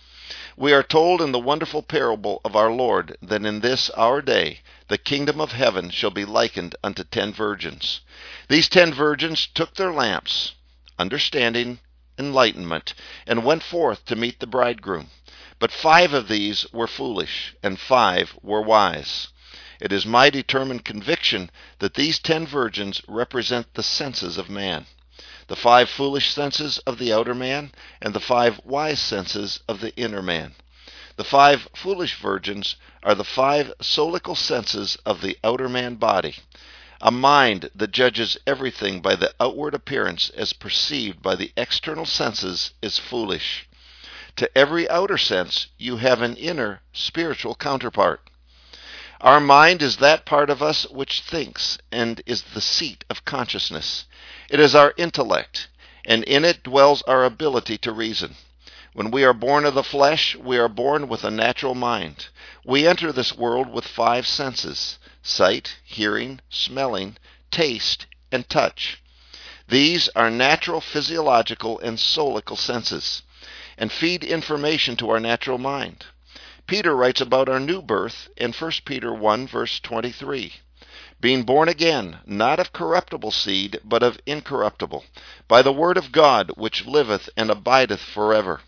[SPEAKER 1] We are told in the wonderful parable of our Lord that in this our day the kingdom of heaven shall be likened unto ten virgins. These ten virgins took their lamps, understanding, enlightenment, and went forth to meet the bridegroom. But five of these were foolish, and five were wise. It is my determined conviction that these ten virgins represent the senses of man. The five foolish senses of the outer man, and the five wise senses of the inner man. The five foolish virgins are the five solical senses of the outer man body, a mind that judges everything by the outward appearance as perceived by the external senses is foolish. To every outer sense you have an inner spiritual counterpart. Our mind is that part of us which thinks and is the seat of consciousness. It is our intellect, and in it dwells our ability to reason. When we are born of the flesh, we are born with a natural mind. We enter this world with five senses: sight, hearing, smelling, taste, and touch. These are natural physiological and soulical senses, and feed information to our natural mind. Peter writes about our new birth in First Peter one, verse twenty-three. Being born again, not of corruptible seed, but of incorruptible, by the word of God, which liveth and abideth forever.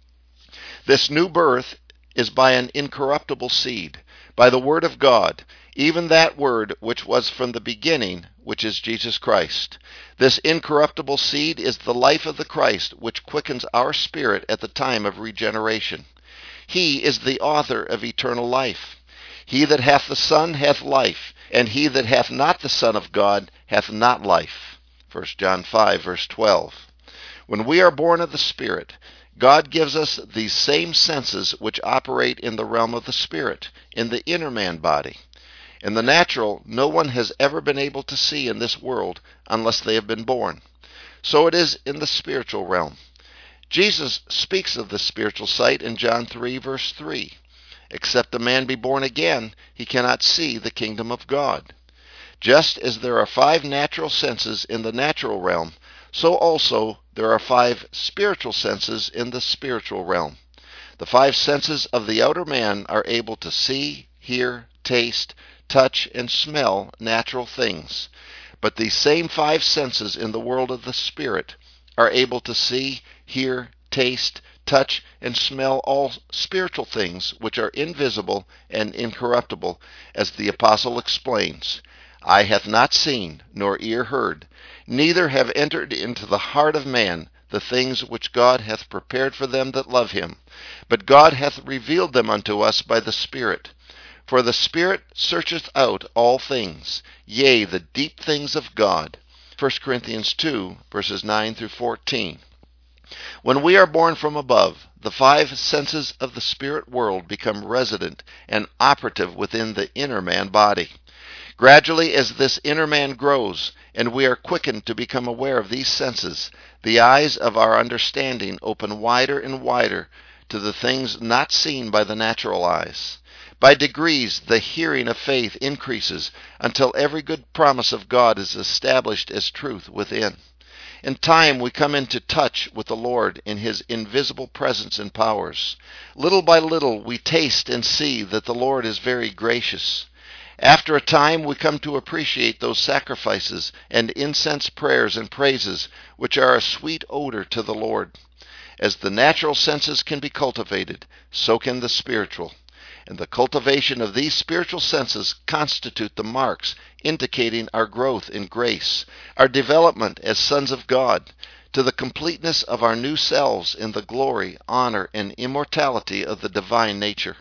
[SPEAKER 1] This new birth is by an incorruptible seed, by the word of God, even that word which was from the beginning, which is Jesus Christ. This incorruptible seed is the life of the Christ, which quickens our spirit at the time of regeneration. He is the author of eternal life. He that hath the Son hath life, and he that hath not the Son of God hath not life. First John five, verse twelve. When we are born of the Spirit, God gives us these same senses which operate in the realm of the Spirit, in the inner man body. In the natural, no one has ever been able to see in this world unless they have been born. So it is in the spiritual realm. Jesus speaks of the spiritual sight in John three, verse three. Except a man be born again, he cannot see the kingdom of God. Just as there are five natural senses in the natural realm, so also there are five spiritual senses in the spiritual realm. The five senses of the outer man are able to see, hear, taste, touch, and smell natural things. But these same five senses in the world of the spirit are able to see, hear, taste, touch, and smell all spiritual things which are invisible and incorruptible, as the apostle explains. Eye hath not seen, nor ear heard, neither have entered into the heart of man the things which God hath prepared for them that love him. But God hath revealed them unto us by the Spirit. For the Spirit searcheth out all things, yea, the deep things of God. First Corinthians two, verses nine through fourteen. When we are born from above, the five senses of the spirit world become resident and operative within the inner man body. Gradually, as this inner man grows, and we are quickened to become aware of these senses, the eyes of our understanding open wider and wider to the things not seen by the natural eyes. By degrees, the hearing of faith increases until every good promise of God is established as truth within. In time, we come into touch with the Lord in his invisible presence and powers. Little by little, we taste and see that the Lord is very gracious. After a time, we come to appreciate those sacrifices and incense prayers and praises which are a sweet odor to the Lord. As the natural senses can be cultivated, so can the spiritual. And the cultivation of these spiritual senses constitute the marks indicating our growth in grace, our development as sons of God, to the completeness of our new selves in the glory, honor, and immortality of the divine nature.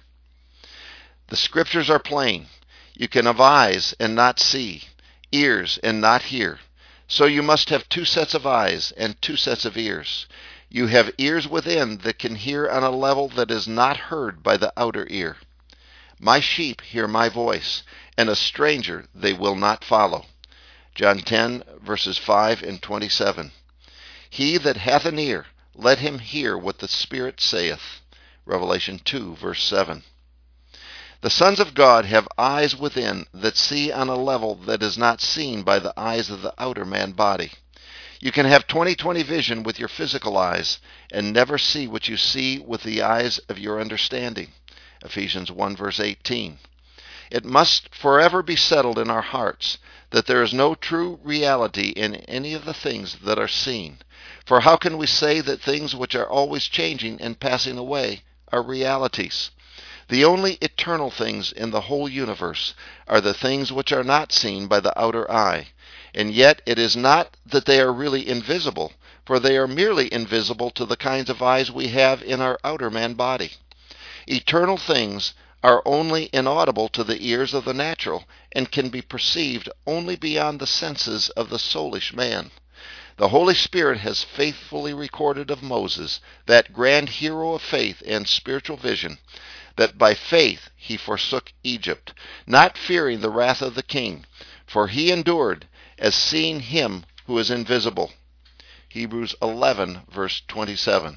[SPEAKER 1] The scriptures are plain. You can have eyes and not see, ears and not hear. So you must have two sets of eyes and two sets of ears. You have ears within that can hear on a level that is not heard by the outer ear. My sheep hear my voice, and a stranger they will not follow. John ten, verses five and twenty-seven. He that hath an ear, let him hear what the Spirit saith. Revelation two, verse seven. The sons of God have eyes within that see on a level that is not seen by the eyes of the outer man body. You can have twenty twenty vision with your physical eyes and never see what you see with the eyes of your understanding. Ephesians one, verse eighteen. It must forever be settled in our hearts that there is no true reality in any of the things that are seen. For how can we say that things which are always changing and passing away are realities? The only eternal things in the whole universe are the things which are not seen by the outer eye. And yet it is not that they are really invisible, for they are merely invisible to the kinds of eyes we have in our outer man body. Eternal things are only inaudible to the ears of the natural, and can be perceived only beyond the senses of the soulish man. The Holy Spirit has faithfully recorded of Moses, that grand hero of faith and spiritual vision, that by faith he forsook Egypt, not fearing the wrath of the king, for he endured as seeing him who is invisible. Hebrews eleven, verse twenty-seven.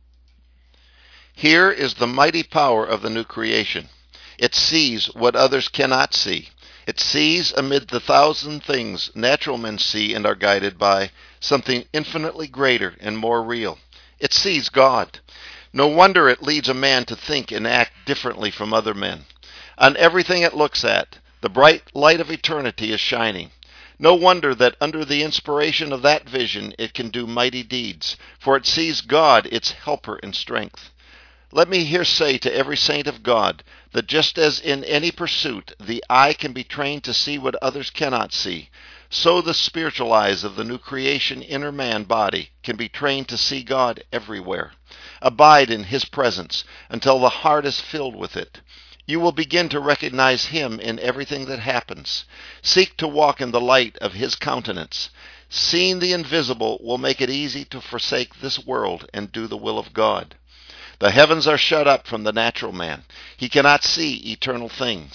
[SPEAKER 1] Here is the mighty power of the new creation. It sees what others cannot see. It sees amid the thousand things natural men see and are guided by something infinitely greater and more real. It sees God. No wonder it leads a man to think and act differently from other men. On everything it looks at, the bright light of eternity is shining. No wonder that under the inspiration of that vision it can do mighty deeds, for it sees God its helper and strength. Let me here say to every saint of God that just as in any pursuit the eye can be trained to see what others cannot see, so the spiritual eyes of the new creation inner man body can be trained to see God everywhere. Abide in his presence until the heart is filled with it. You will begin to recognize him in everything that happens. Seek to walk in the light of his countenance. Seeing the invisible will make it easy to forsake this world and do the will of God. The heavens are shut up from the natural man. He cannot see eternal things.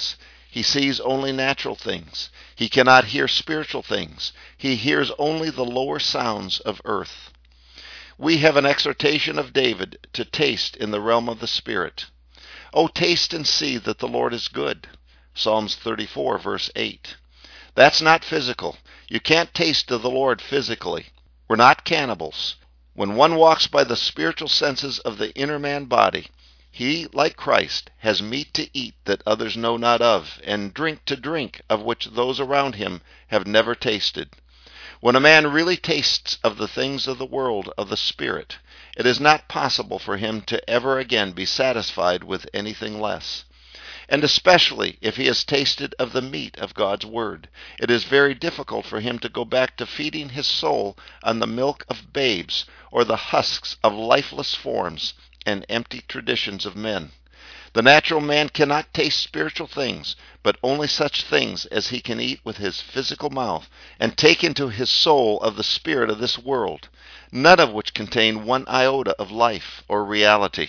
[SPEAKER 1] He sees only natural things. He cannot hear spiritual things. He hears only the lower sounds of earth. We have an exhortation of David to taste in the realm of the Spirit. "O taste and see that the Lord is good." Psalms thirty-four, verse eight. That's not physical. You can't taste of the Lord physically. We're not cannibals. When one walks by the spiritual senses of the inner man body, he, like Christ, has meat to eat that others know not of, and drink to drink of which those around him have never tasted. When a man really tastes of the things of the world of the Spirit, it is not possible for him to ever again be satisfied with anything less. And especially if he has tasted of the meat of God's Word, it is very difficult for him to go back to feeding his soul on the milk of babes or the husks of lifeless forms and empty traditions of men. The natural man cannot taste spiritual things, but only such things as he can eat with his physical mouth and take into his soul of the spirit of this world, none of which contain one iota of life or reality.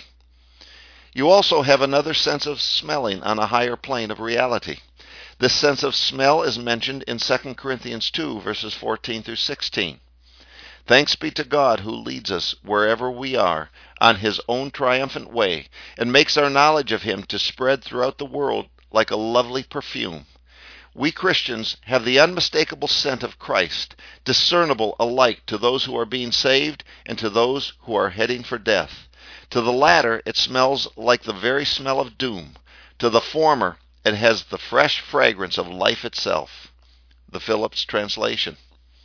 [SPEAKER 1] You also have another sense of smelling on a higher plane of reality. This sense of smell is mentioned in Second Corinthians two, verses fourteen through sixteen. Thanks be to God who leads us wherever we are on his own triumphant way and makes our knowledge of him to spread throughout the world like a lovely perfume. We Christians have the unmistakable scent of Christ, discernible alike to those who are being saved and to those who are heading for death. To the latter, it smells like the very smell of doom. To the former, it has the fresh fragrance of life itself. The Phillips translation.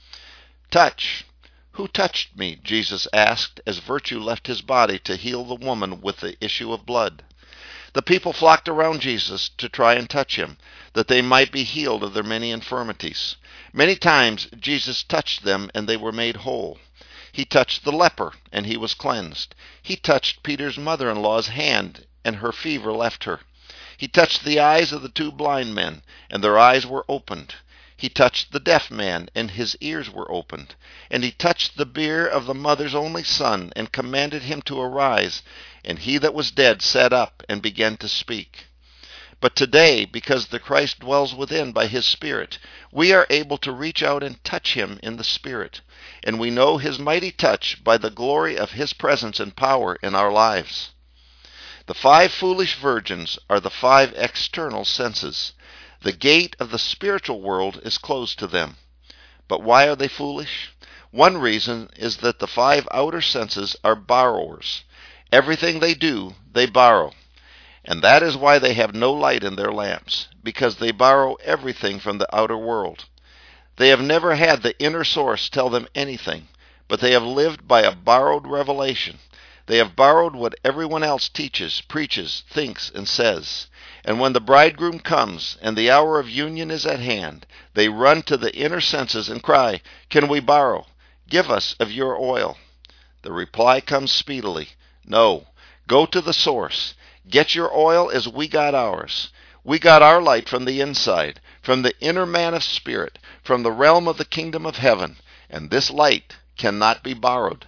[SPEAKER 1] Touch. Who touched me? Jesus asked as virtue left his body to heal the woman with the issue of blood. The people flocked around Jesus to try and touch him, that they might be healed of their many infirmities. Many times Jesus touched them and they were made whole. He touched the leper, and he was cleansed. He touched Peter's mother-in-law's hand, and her fever left her. He touched the eyes of the two blind men, and their eyes were opened. He touched the deaf man, and his ears were opened. And he touched the bier of the mother's only son, and commanded him to arise. And he that was dead sat up, and began to speak. But today, because the Christ dwells within by his Spirit, we are able to reach out and touch him in the Spirit. And we know his mighty touch by the glory of his presence and power in our lives. The five foolish virgins are the five external senses. The gate of the spiritual world is closed to them. But why are they foolish? One reason is that the five outer senses are borrowers. Everything they do, they borrow. And that is why they have no light in their lamps, because they borrow everything from the outer world. They have never had the inner source tell them anything, but they have lived by a borrowed revelation. They have borrowed what everyone else teaches, preaches, thinks, and says. And when the bridegroom comes and the hour of union is at hand, they run to the inner senses and cry, "Can we borrow? Give us of your oil." The reply comes speedily, "No, go to the source. Get your oil as we got ours. We got our light from the inside, from the inner man of spirit, from the realm of the kingdom of heaven, and this light cannot be borrowed."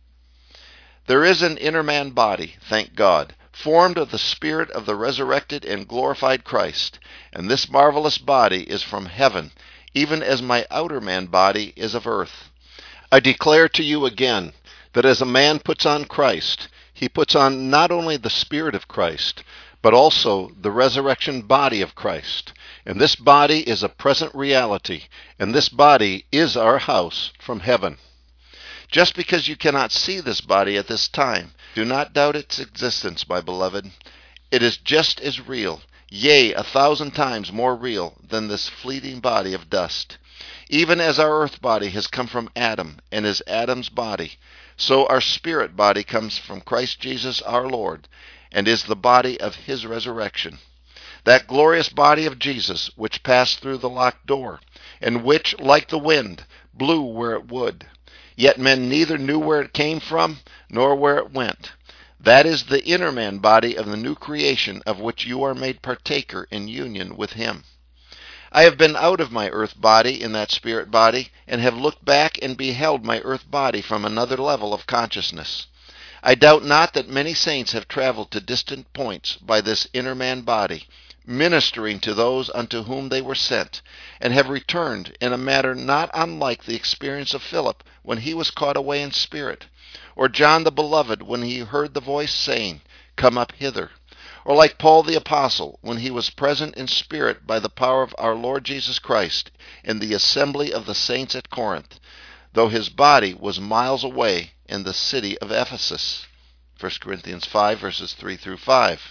[SPEAKER 1] There is an inner man body, thank God, formed of the spirit of the resurrected and glorified Christ, and this marvelous body is from heaven, even as my outer man body is of earth. I declare to you again that as a man puts on Christ, he puts on not only the Spirit of Christ, but also the resurrection body of Christ. And this body is a present reality, and this body is our house from heaven. Just because you cannot see this body at this time, do not doubt its existence, my beloved. It is just as real, yea, a thousand times more real than this fleeting body of dust. Even as our earth body has come from Adam and is Adam's body, so our spirit body comes from Christ Jesus our Lord, and is the body of his resurrection. That glorious body of Jesus, which passed through the locked door, and which, like the wind, blew where it would. Yet men neither knew where it came from, nor where it went. That is the inner man body of the new creation, of which you are made partaker in union with him. I have been out of my earth body in that spirit body, and have looked back and beheld my earth body from another level of consciousness. I doubt not that many saints have traveled to distant points by this inner man body, ministering to those unto whom they were sent, and have returned in a manner not unlike the experience of Philip when he was caught away in spirit, or John the Beloved when he heard the voice saying, Come up hither, or like Paul the Apostle when he was present in spirit by the power of our Lord Jesus Christ in the assembly of the saints at Corinth, though his body was miles away in the city of Ephesus. First Corinthians five, verses three through five.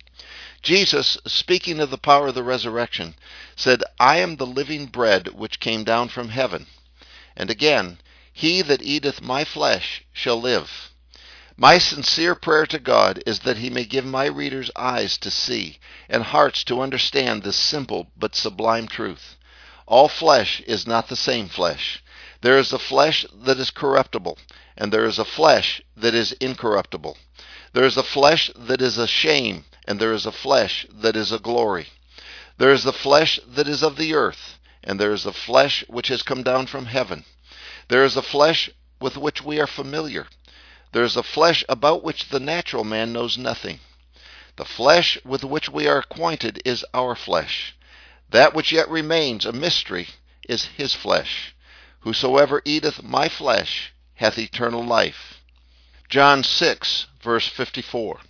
[SPEAKER 1] Jesus, speaking of the power of the resurrection, said, I am the living bread which came down from heaven. And again, He that eateth my flesh shall live. My sincere prayer to God is that He may give my readers eyes to see and hearts to understand this simple but sublime truth. All flesh is not the same flesh. There is a flesh that is corruptible, and there is a flesh that is incorruptible. There is a flesh that is a shame, and there is a flesh that is a glory. There is the flesh that is of the earth, and there is the flesh which has come down from heaven. There is a flesh with which we are familiar. There is a flesh about which the natural man knows nothing. The flesh with which we are acquainted is our flesh. That which yet remains a mystery is His flesh. Whosoever eateth my flesh hath eternal life. John six, verse fifty-four.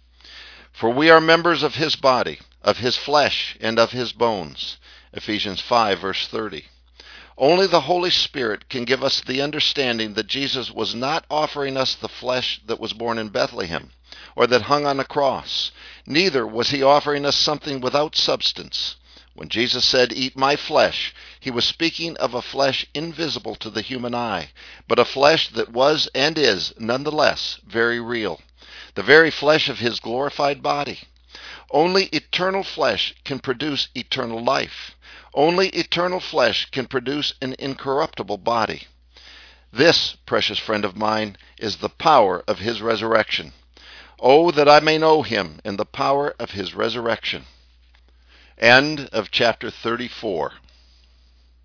[SPEAKER 1] For we are members of His body, of His flesh, and of His bones. Ephesians five, verse thirty. Only the Holy Spirit can give us the understanding that Jesus was not offering us the flesh that was born in Bethlehem, or that hung on a cross. Neither was He offering us something without substance. When Jesus said, Eat my flesh, He was speaking of a flesh invisible to the human eye, but a flesh that was and is, nonetheless, very real. The very flesh of His glorified body. Only eternal flesh can produce eternal life. Only eternal flesh can produce an incorruptible body. This, precious friend of mine, is the power of His resurrection. Oh, that I may know Him in the power of His resurrection. End of chapter thirty-four.